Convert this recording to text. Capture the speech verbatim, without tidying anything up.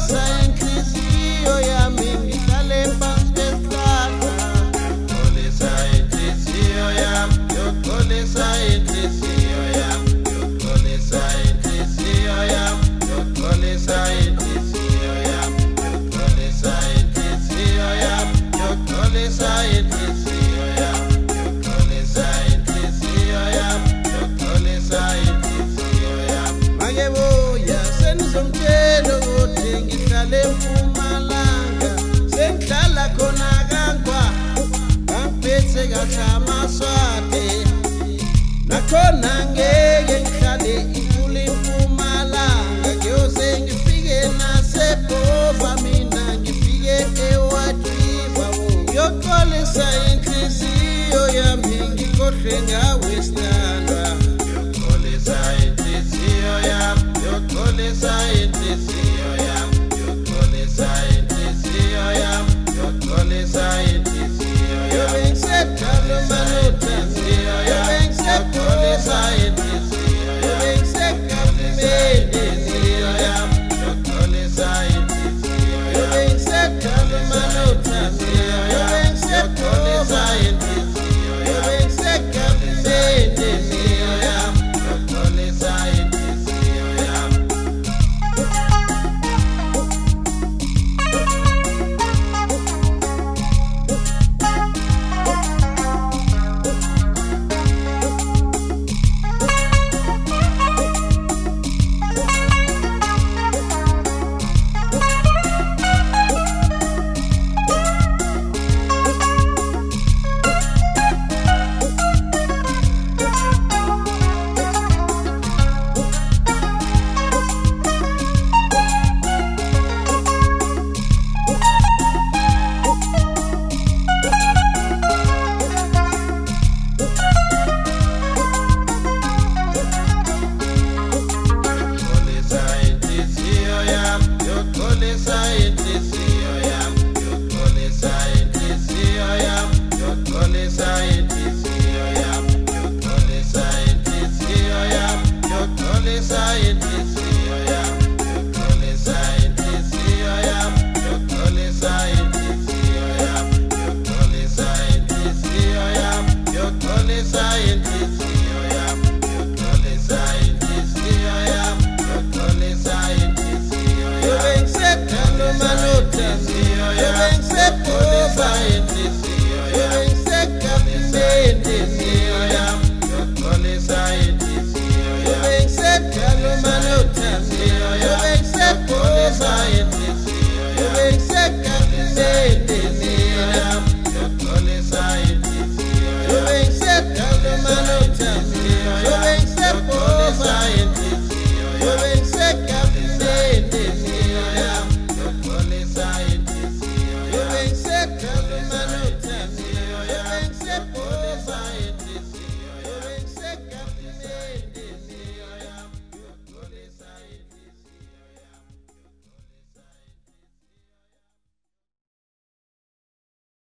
Yokholisa inhliziyo yami ngihlale phansi kwesihlahla. Yokholisa inhliziyo yami, yokholisa inhliziyo yami, yokholisa inhliziyo yami, yokholisa inhliziyo yami, yokholisa inhliziyo yami, yokholisa inhliziyo yami, yokholisa inhliziyo yami, yokholisa inhliziyo yami. Makebuya senizomtshela ukuthi ngihlala eMpumalanga, sengihlala khona kaNgwa, ngaphethe kahle amaswati. Nakhona ngeke ngihlale inkulu eMpumalanga, ngiyoze ngifike naseBhova, mina ngifike eWhite River. Yokholisa inhliziyo yami ngikhohlwe ngawe sithandwa. Yokholisa inhliziyo yami, yokholisa inhliziyo yami, yokholisa inhliziyo yami, yokholisa inhliziyo yami. Yobengisedala manothanziyo yami, yokholisa inhliziyo yami, yobengisegamendeniyo yami, yokholisa inhliziyo yami, yobengisedala manothanziyo yami, yokholisa inhliziyo yami, yobengisegamendeniyo yami, yokholisa inhliziyo yami. Yokholisa inhliziyo yami, yokholisa inhliziyo yami, yokholisa inhliziyo yami, yokholisa inhliziyo yami, yokholisa inhliziyo yami, yokholisa inhliziyo yami, yokholisa inhliziyo yami, yokholisa inhliziyo yami, yokholisa inhliziyo yami, yokholisa inhliziyo yami, yokholisa inhliziyo yami. Yobengisedala manothanziyo yami, yokholisa inhliziyo yami.